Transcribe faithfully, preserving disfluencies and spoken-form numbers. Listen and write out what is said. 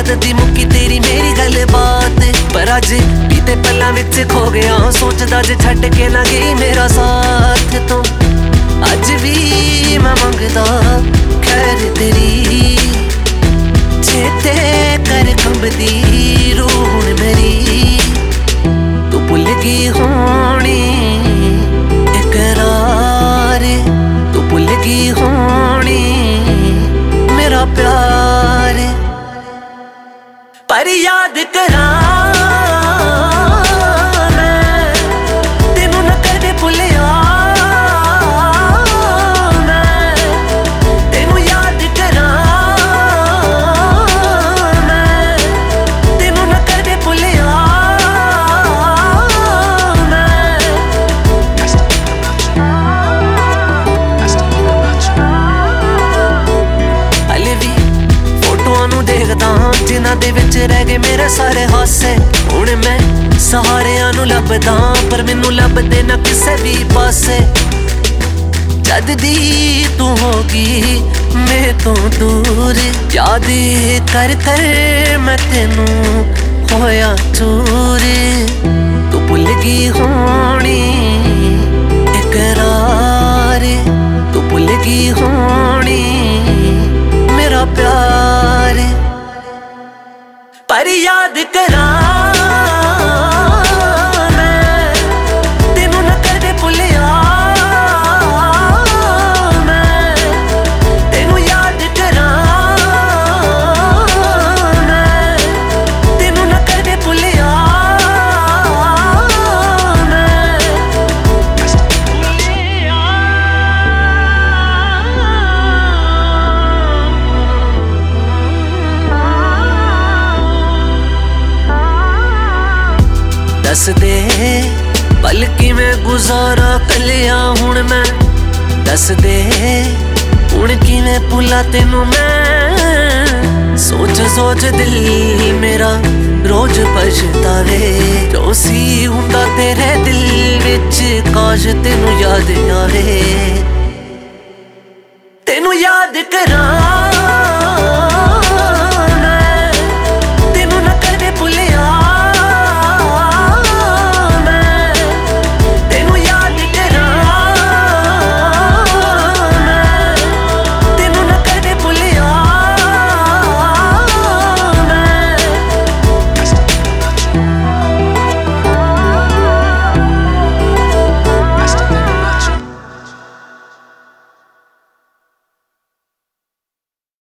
कद दी मुक्की तेरी मेरी गलबात, पर अज बीते पल्लां विच खो गया सोचदा जे छड्ड के ना गई मेरा साथ। तो अज भी मैं मंगदा खैर तेरी, चेते कर कंबदी रूह मेरी। तू भुल गई होनी इकरार, तू भुल गई होनी मेरा प्यार, पर याद करा मैं तेनू न कदे भुलिया। मैं तेनू याद करा मैं तेनू न कदे भुलिया। देखदा जिन्हां दे विच रह गए मेरे सारे हासे, हुण मैं सहारियां नू लभदा पर मैनू लभदे ना किसे भी पासे। जद दी तू होगी मैं तो दूर, याद कर कर मैं तेनू होया चूर। तू भुल गई होनी इकरार, तू भुल गई होनी मेरा प्यार, पर याद करा मैं तेनू न कदे भुलिया। मैं तेनू याद करा मैं तेनू न कदे भुलिया। दस दे पल किवें गुजारा कलिया हुण मैं, दस दे हुण किवें भुला तेनू मैं। सोच सोच दिल मेरा रोज पछतावे, जो सी हुंदा तेरे दिल विच काश तेनू याद आवे। तेनू याद करा